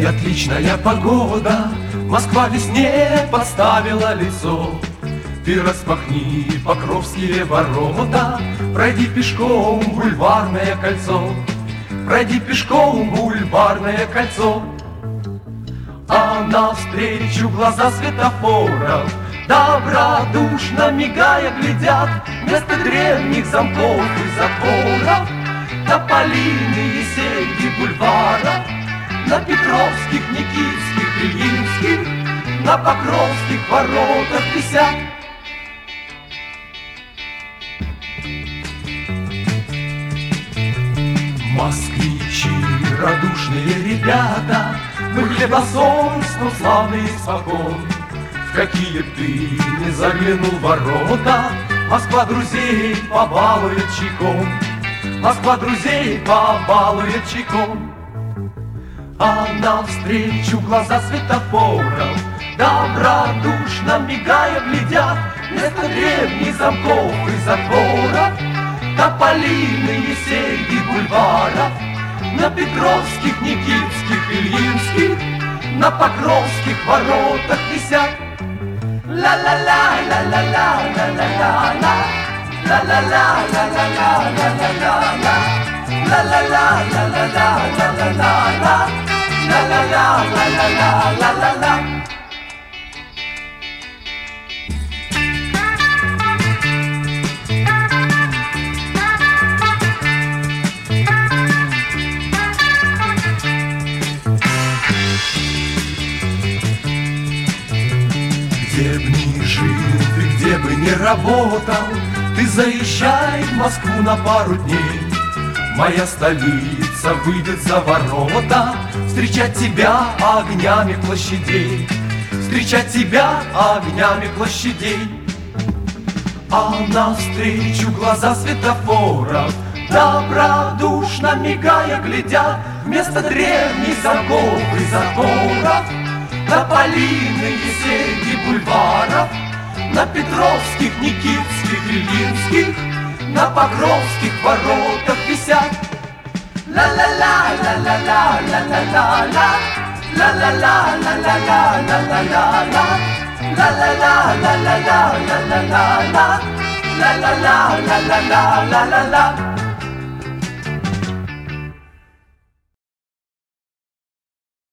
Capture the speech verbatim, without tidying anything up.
отличная погода, Москва весне подставила лицо. Ты распахни Покровские ворота, пройди пешком Бульварное кольцо, пройди пешком Бульварное кольцо. А навстречу глаза светофоров добродушно мигая глядят, вместо древних замков и затворов тополиные серьги бульвара. На Петровских, Никитских, Ильинских, на Покровских воротах висят. Москвичи, радушные ребята, мы хлебосольством славные испокон. В какие б ты не заглянул ворота, Москва друзей побалует чайком, Москва друзей побалует чайком. А навстречу глаза светофоров добродушно мигая глядят, вместо древних замков и затворов тополиные серьги бульвара. На Петровских, Никитских, Ильинских, на Покровских воротах висят. Ла-ла-ла, ла-ла-ла, ла-ла-ла-ла, ла-ла-ла, ла-ла-ла, ла-ла-ла-ла, ла-ла-ла, ла-ла-ла, ла-ла-ла-ла, ла-ла-ла, ла-ла-ла, ла-ла-ла. Где б ни жил ты, где бы ни работал, ты заезжай в Москву на пару дней. Моя столица выйдет за ворота встречать тебя огнями площадей, встречать тебя огнями площадей. А навстречу глаза светофоров добродушно мигая глядят, вместо древних замков и затворов тополиные серьги бульваров. На Петровских, Никитских, Ильинских, на Покровских воротах висят. Ла-ла-ла, ла-ла-ла, ла-ла-ла-ла, ла-ла-ла, ла-ла-ла, ла-ла-ла-ла, ла-ла-ла, ла-ла-ла, ла-ла-ла-ла, ла-ла-ла, ла-ла-ла, ла-ла-ла.